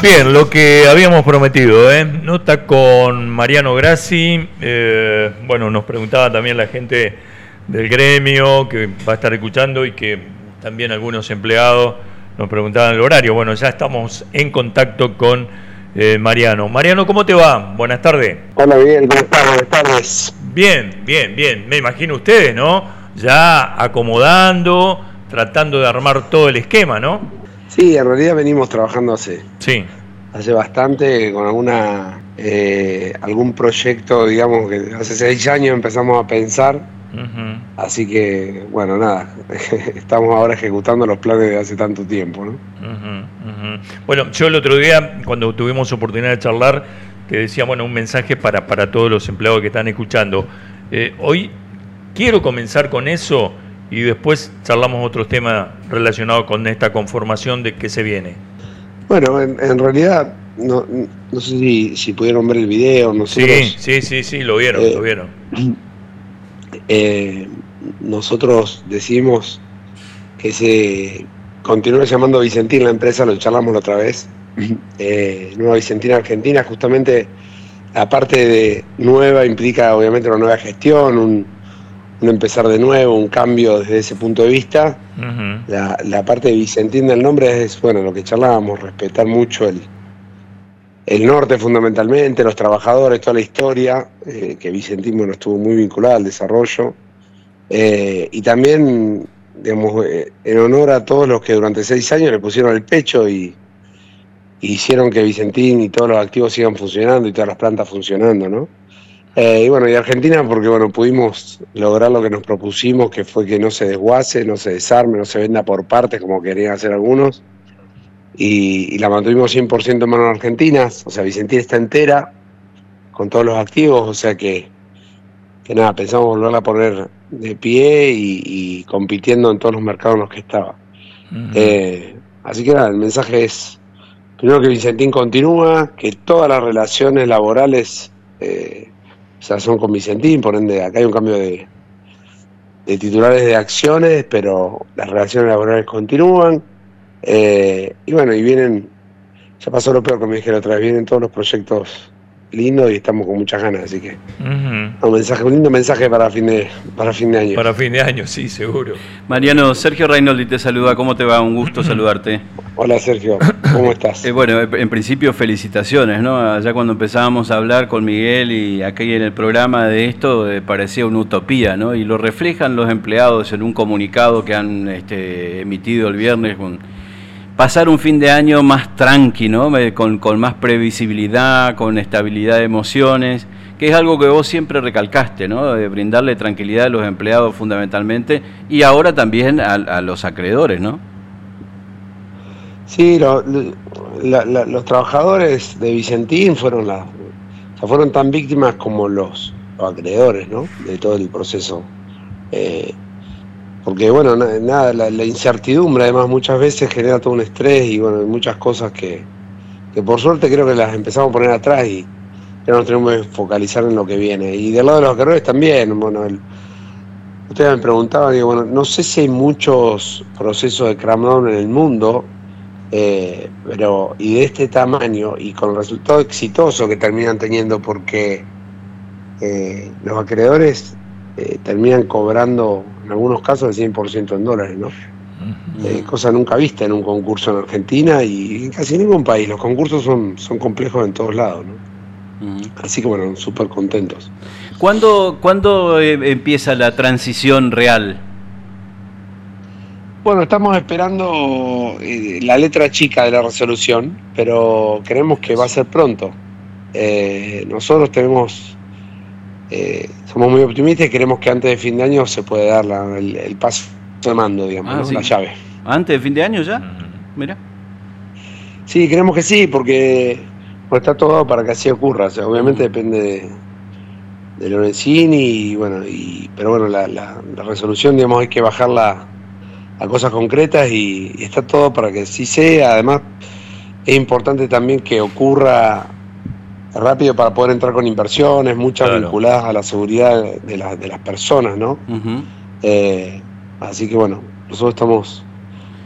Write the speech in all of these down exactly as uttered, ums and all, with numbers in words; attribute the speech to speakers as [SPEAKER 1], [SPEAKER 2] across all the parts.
[SPEAKER 1] Bien, lo que habíamos prometido, ¿eh? Nota con Mariano Grassi. Eh, bueno, nos preguntaba también la gente del gremio que va a estar escuchando y que también algunos empleados nos preguntaban el horario. Bueno, ya estamos en contacto con eh, Mariano. Mariano, ¿cómo te va? Buenas tardes.
[SPEAKER 2] Hola, bien, ¿cómo estás? Buenas tardes.
[SPEAKER 1] Bien, bien, bien. Me imagino ustedes, ¿no? Ya acomodando, tratando de armar todo el esquema, ¿no?
[SPEAKER 2] Sí, en realidad venimos trabajando hace,
[SPEAKER 1] sí.
[SPEAKER 2] hace bastante con alguna eh, algún proyecto, digamos, que hace seis años empezamos a pensar. Uh-huh. Así que, bueno, nada, estamos ahora ejecutando los planes de hace tanto tiempo, ¿no?
[SPEAKER 1] Uh-huh, uh-huh. Bueno, yo el otro día, cuando tuvimos oportunidad de charlar, te decía, bueno, un mensaje para, para todos los empleados que están escuchando. Eh, hoy quiero comenzar con eso y después charlamos otros temas relacionados con esta conformación de que se viene.
[SPEAKER 2] Bueno, en, en realidad, no, no sé si, si pudieron ver el video. Nosotros,
[SPEAKER 1] sí, sí, sí, sí, lo vieron, eh, lo vieron.
[SPEAKER 2] Eh, nosotros decidimos que se continúe llamando Vicentín la empresa, lo charlamos la otra vez. Eh, Nueva Vicentín Argentina, justamente la parte de nueva implica obviamente una nueva gestión, un, un empezar de nuevo, un cambio desde ese punto de vista. Uh-huh. La, la parte de Vicentín del nombre es, bueno, lo que charlábamos, respetar mucho el, el norte fundamentalmente, los trabajadores, toda la historia, eh, que Vicentín, bueno, estuvo muy vinculado al desarrollo. Eh, y también, digamos, eh, en honor a todos los que durante seis años le pusieron el pecho y, y hicieron que Vicentín y todos los activos sigan funcionando y todas las plantas funcionando, ¿no? Eh, y bueno, y Argentina porque, bueno, pudimos lograr lo que nos propusimos, que fue que no se desguace, no se desarme, no se venda por partes como querían hacer algunos. Y, y la mantuvimos cien por ciento en manos argentinas, o sea, Vicentín está entera, con todos los activos, o sea que, que nada, pensamos volverla a poner de pie y, y compitiendo en todos los mercados en los que estaba. Uh-huh. Eh, así que nada, el mensaje es, primero que Vicentín continúa, que todas las relaciones laborales eh, o sea, son con Vicentín, por ende acá hay un cambio de, de titulares de acciones, pero las relaciones laborales continúan. Eh, y bueno, y vienen, ya pasó lo peor que me dijeron otra vez, vienen todos los proyectos lindos y estamos con muchas ganas, así que uh-huh. un mensaje, un lindo mensaje para fin de, para fin de año.
[SPEAKER 1] Para fin de año, sí, seguro.
[SPEAKER 3] Mariano, Sergio Rainoldi te saluda, ¿cómo te va? Un gusto saludarte.
[SPEAKER 2] Hola Sergio, ¿cómo estás?
[SPEAKER 3] Eh, bueno, en principio felicitaciones, ¿no? Allá cuando empezábamos a hablar con Miguel y aquí en el programa de esto, eh, parecía una utopía, ¿no? Y lo reflejan los empleados en un comunicado que han este, emitido el viernes con pasar un fin de año más tranqui, ¿no? Con, con más previsibilidad, con estabilidad de emociones, que es algo que vos siempre recalcaste, ¿no? De brindarle tranquilidad a los empleados fundamentalmente y ahora también a, a los acreedores, ¿no?
[SPEAKER 2] Sí, lo, la, la, los trabajadores de Vicentín fueron, la, o sea, fueron tan víctimas como los, los acreedores, ¿no? De todo el proceso. Eh, Porque, bueno, nada, la, la incertidumbre además muchas veces genera todo un estrés y, bueno, muchas cosas que, que por suerte creo que las empezamos a poner atrás y ya nos tenemos que focalizar en lo que viene. Y del lado de los acreedores también, bueno, el, ustedes me preguntaban, y bueno, no sé si hay muchos procesos de cram-down en el mundo, eh, pero y de este tamaño y con el resultado exitoso que terminan teniendo porque eh, los acreedores eh, terminan cobrando en algunos casos el cien por ciento en dólares, ¿no? Uh-huh. Eh, cosa nunca vista en un concurso en Argentina y en casi ningún país. Los concursos son, son complejos en todos lados, ¿no? Uh-huh. Así que bueno, súper contentos.
[SPEAKER 3] ¿Cuándo, ¿Cuándo eh, empieza la transición real?
[SPEAKER 2] Bueno, estamos esperando eh, la letra chica de la resolución, pero creemos que va a ser pronto. Eh, nosotros tenemos... Eh, somos muy optimistas y queremos que antes de fin de año se pueda dar la, el, el paso de mando, digamos,
[SPEAKER 3] ah,
[SPEAKER 2] ¿no?
[SPEAKER 3] Sí.
[SPEAKER 2] La llave.
[SPEAKER 3] ¿Antes de fin de año ya? Mira.
[SPEAKER 2] Sí, creemos que sí, porque bueno, está todo dado para que así ocurra. O sea, obviamente uh-huh. depende de, de Lorenzini, y, bueno, y, pero bueno, la, la, la resolución, digamos, hay que bajarla a cosas concretas y, y está todo para que sí sea. Además, es importante también que ocurra rápido para poder entrar con inversiones, muchas claro. vinculadas a la seguridad de, la, de las personas, ¿no? Uh-huh. Eh, así que bueno, nosotros estamos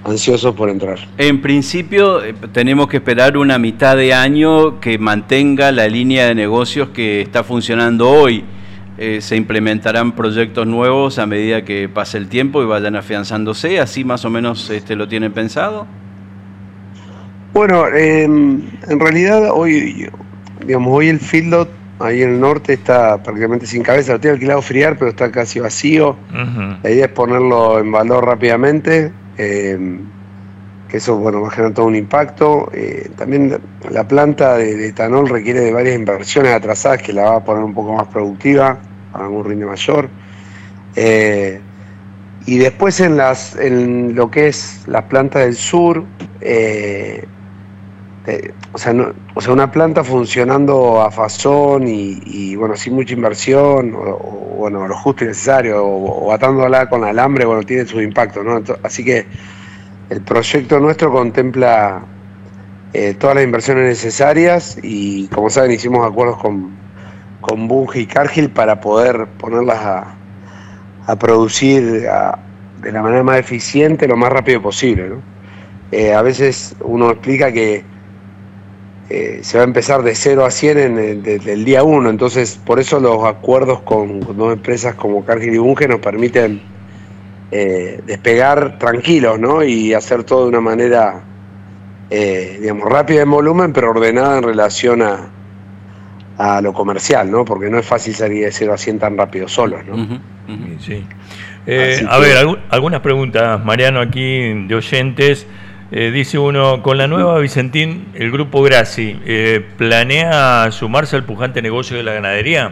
[SPEAKER 2] ansiosos por entrar.
[SPEAKER 3] En principio tenemos que esperar una mitad de año que mantenga la línea de negocios que está funcionando hoy. Eh, se implementarán proyectos nuevos a medida que pase el tiempo y vayan afianzándose, así más o menos este, lo tienen pensado.
[SPEAKER 2] Bueno, eh, en realidad hoy, digamos, hoy el feedlot ahí en el norte está prácticamente sin cabeza, lo tiene alquilado Friar, pero está casi vacío. Uh-huh. La idea es ponerlo en valor rápidamente, eh, que eso bueno va a generar todo un impacto. Eh, también la planta de, de etanol requiere de varias inversiones atrasadas que la va a poner un poco más productiva, para un rinde mayor. Eh, y después en las en lo que es las plantas del sur, eh, de, o sea, no, o sea, una planta funcionando a fazón y, y bueno, sin mucha inversión, o, o bueno, lo justo y necesario, o, o atándola con alambre, bueno, tiene su impacto, ¿no? Entonces, así que el proyecto nuestro contempla eh, todas las inversiones necesarias y, como saben, hicimos acuerdos con, con Bunge y Cargill para poder ponerlas a, a producir a, de la manera más eficiente, lo más rápido posible, ¿no? Eh, a veces uno explica que eh, se va a empezar de cero a cien en el, desde el día uno, entonces por eso los acuerdos con, con dos empresas como Cargill y Bunge nos permiten eh, despegar tranquilos, ¿no? Y hacer todo de una manera eh, digamos rápida en volumen, pero ordenada en relación a, a lo comercial, ¿no? Porque no es fácil salir de cero a cien tan rápido solos, ¿no?
[SPEAKER 1] Uh-huh, uh-huh. Sí. Eh, a que... ver, alg- algunas preguntas, Mariano, aquí de oyentes. Eh, dice uno, con la nueva Vicentín, el grupo Grassi, eh, ¿planea sumarse al pujante negocio de la ganadería?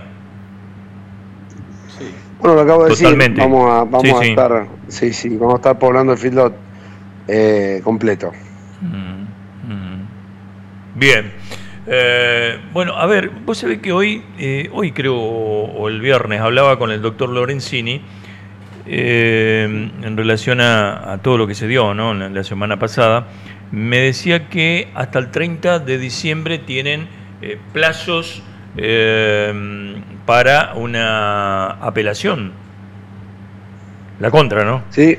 [SPEAKER 2] Sí. Bueno, lo acabo de
[SPEAKER 1] Totalmente.
[SPEAKER 2] decir, vamos a, vamos
[SPEAKER 1] sí,
[SPEAKER 2] a
[SPEAKER 1] sí.
[SPEAKER 2] estar, sí, sí, vamos a estar poblando el feedlot eh, completo.
[SPEAKER 1] Mm, mm. Bien. Eh, bueno, a ver, vos sabés que hoy, eh, hoy creo, o el viernes, hablaba con el doctor Lorenzini, Eh, en relación a, a todo lo que se dio, ¿no? la, la semana pasada, me decía que hasta el treinta de diciembre tienen eh, plazos eh, para una apelación. La contra, ¿no?
[SPEAKER 2] Sí,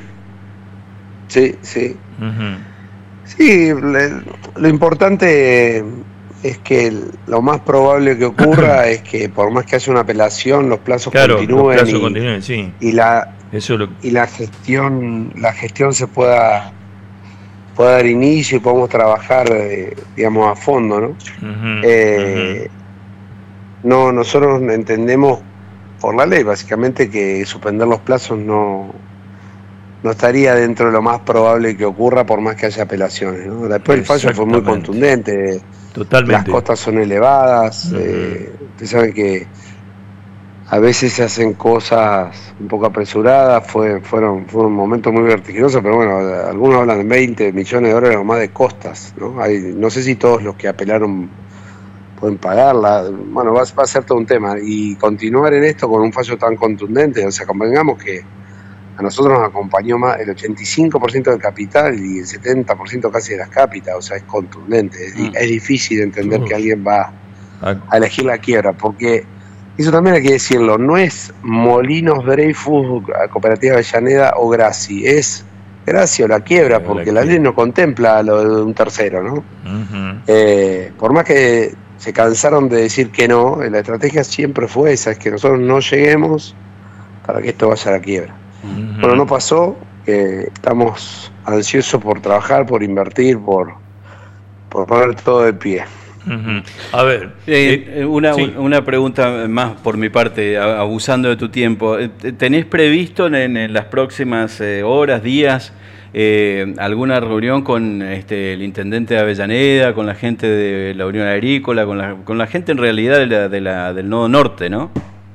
[SPEAKER 2] sí, sí.
[SPEAKER 1] Uh-huh.
[SPEAKER 2] Sí, le, lo importante es que el, lo más probable que ocurra es que por más que haya una apelación, los plazos
[SPEAKER 1] claro,
[SPEAKER 2] continúen,
[SPEAKER 1] los plazos
[SPEAKER 2] y,
[SPEAKER 1] continúen sí.
[SPEAKER 2] y la
[SPEAKER 1] Eso lo...
[SPEAKER 2] y la gestión la gestión se pueda pueda dar inicio y podamos trabajar eh, digamos a fondo, ¿no?
[SPEAKER 1] Uh-huh,
[SPEAKER 2] eh, uh-huh. No, nosotros entendemos por la ley básicamente que suspender los plazos no no estaría dentro de lo más probable que ocurra por más que haya apelaciones, ¿no? Después el fallo fue muy contundente.
[SPEAKER 1] Totalmente.
[SPEAKER 2] Las costas son elevadas, uh-huh. eh, ustedes saben que a veces se hacen cosas un poco apresuradas, fue, fueron, fue un momento muy vertiginoso, pero bueno, algunos hablan de veinte millones de dólares o más de costas, ¿no? Hay, no sé si todos los que apelaron pueden pagarla, bueno, va, va a ser todo un tema, y continuar en esto con un fallo tan contundente, o sea, convengamos que a nosotros nos acompañó más el ochenta y cinco por ciento del capital y el setenta por ciento casi de las cápitas, o sea, es contundente, es, mm. es difícil entender uh. que alguien va a elegir la quiebra, porque eso también hay que decirlo, no es Molinos Dreyfus, Cooperativa Avellaneda o Grassi, es Grassi o la quiebra, porque la, la ley no contempla lo de un tercero, ¿no? Uh-huh. Eh, por más que se cansaron de decir que no, la estrategia siempre fue esa, es que nosotros no lleguemos para que esto vaya a la quiebra. Uh-huh. Bueno, no pasó, eh, estamos ansiosos por trabajar, por invertir, por, por poner todo de pie.
[SPEAKER 3] Uh-huh. A ver, eh, eh, una, sí. una pregunta más por mi parte, abusando de tu tiempo. ¿Tenés previsto en, en las próximas eh, horas, días, eh, alguna reunión con este, el intendente de Avellaneda, con la gente de la Unión Agrícola, con la, con la gente en realidad de la, de la, del Nodo Norte, ¿no?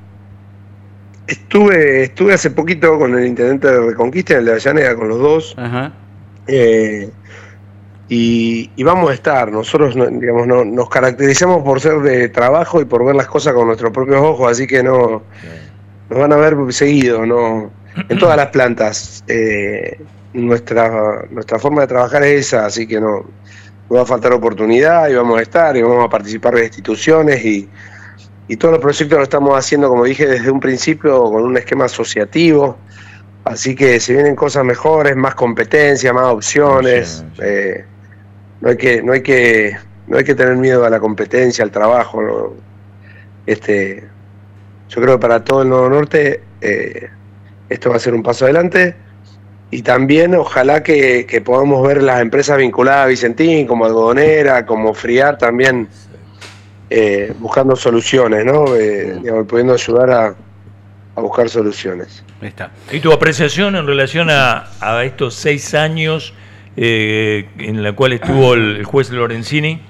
[SPEAKER 2] Estuve estuve hace poquito con el intendente de Reconquista y el de Avellaneda, con los dos. Ajá. Eh, Y, y vamos a estar, nosotros digamos no, nos caracterizamos por ser de trabajo y por ver las cosas con nuestros propios ojos, así que no nos van a ver seguido, no en todas las plantas. Eh, nuestra nuestra forma de trabajar es esa, así que no, no va a faltar oportunidad y vamos a estar y vamos a participar de instituciones y, y todos los proyectos lo estamos haciendo, como dije desde un principio, con un esquema asociativo, Así que se vienen cosas mejores, más competencia, más opciones. No, sé, eh, no hay que, no hay que, no hay que tener miedo a la competencia, al trabajo, ¿no? Este, yo creo que para todo el Nodo Norte eh, esto va a ser un paso adelante. Y también ojalá que, que podamos ver las empresas vinculadas a Vicentín, como Algodonera, como Friar, también eh, buscando soluciones, ¿no? Eh, digamos, pudiendo ayudar a, a buscar soluciones.
[SPEAKER 1] Ahí está. ¿Y tu apreciación en relación a, a estos seis años eh, en la cual estuvo el, el juez Lorenzini?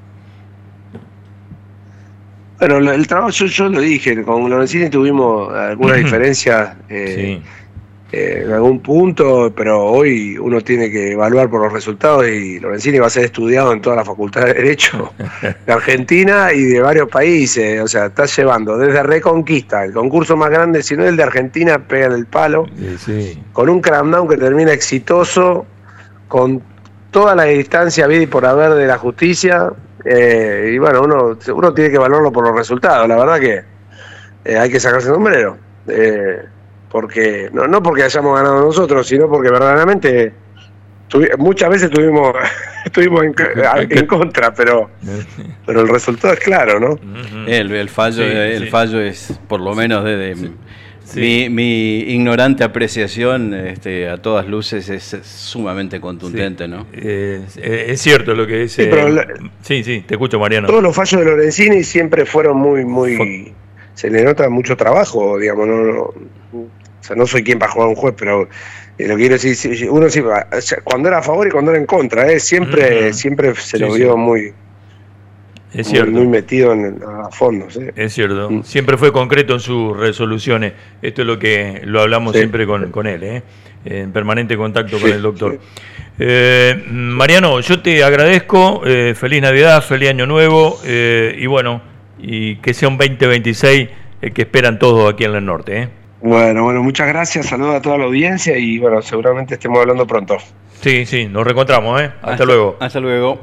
[SPEAKER 2] Bueno, el trabajo, yo, yo lo dije, con Lorenzini tuvimos algunas diferencias eh, sí. eh, en algún punto, pero hoy uno tiene que evaluar por los resultados y Lorenzini va a ser estudiado en toda la Facultad de Derecho de Argentina y de varios países. O sea, está llevando desde Reconquista, el concurso más grande, si no es el de Argentina, pega en el palo, sí, sí. con un cramdown que termina exitoso, con toda la distancia vida y por haber de la justicia. Eh, y bueno, uno, uno tiene que valorarlo por los resultados. La verdad que eh, hay que sacarse el sombrero. Eh, porque no, no porque hayamos ganado nosotros, sino porque verdaderamente tuvi, muchas veces tuvimos estuvimos en, en contra, pero pero el resultado es claro, ¿no?
[SPEAKER 3] El, el fallo, sí, el sí. fallo es, por lo menos desde sí. Sí. Mi, mi ignorante apreciación, este, a todas luces, es sumamente contundente, sí. ¿no?
[SPEAKER 1] Eh, es cierto lo que dice. Sí, pero la, sí, sí, te escucho, Mariano.
[SPEAKER 2] Todos los fallos de Lorenzini siempre fueron muy, muy. Fue. Se le nota mucho trabajo, digamos. No, no, o sea, no soy quien para jugar a un juez, pero eh, lo que quiero decir, uno sí, cuando era a favor y cuando era en contra, ¿eh? siempre, uh-huh. siempre se sí, lo vio sí. muy.
[SPEAKER 1] Es cierto.
[SPEAKER 2] Muy, muy metido en, a fondo. ¿Sí?
[SPEAKER 1] Es cierto. Mm. Siempre fue concreto en sus resoluciones. Esto es lo que lo hablamos sí. siempre con, con él, ¿eh? En permanente contacto sí, con el doctor. Sí. Eh, Mariano, yo te agradezco. Eh, feliz Navidad, feliz Año Nuevo. Eh, y bueno, y que sea un veinte veintiséis el que esperan todos aquí en el norte, ¿eh?
[SPEAKER 2] Bueno, bueno, muchas gracias. Saludos a toda la audiencia y bueno, seguramente estemos hablando pronto.
[SPEAKER 1] Sí, sí, nos reencontramos, ¿eh? Hasta, hasta luego.
[SPEAKER 3] Hasta luego.